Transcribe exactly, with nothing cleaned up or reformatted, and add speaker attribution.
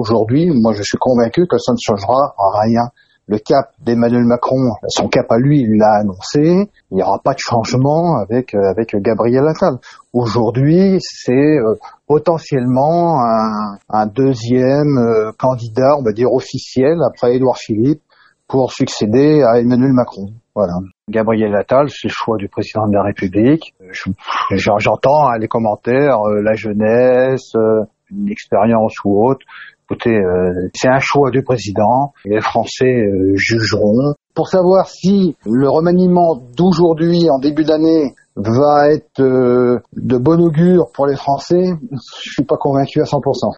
Speaker 1: aujourd'hui, moi je suis convaincu que ça ne changera rien. Le cap d'Emmanuel Macron, son cap à lui, il l'a annoncé, il n'y aura pas de changement avec avec Gabriel Attal. Aujourd'hui, c'est euh, potentiellement un, un deuxième euh, candidat, on va dire officiel, après Édouard Philippe, pour succéder à Emmanuel Macron. Voilà. Gabriel Attal, c'est le choix du président de la République. Je, j'entends hein, les commentaires, euh, la jeunesse, euh, une expérience ou autre. Écoutez, euh, c'est un choix du président. Les Français euh, jugeront. Pour savoir si le remaniement d'aujourd'hui, en début d'année, va être euh, de bon augure pour les Français, je suis pas convaincu à cent pour cent.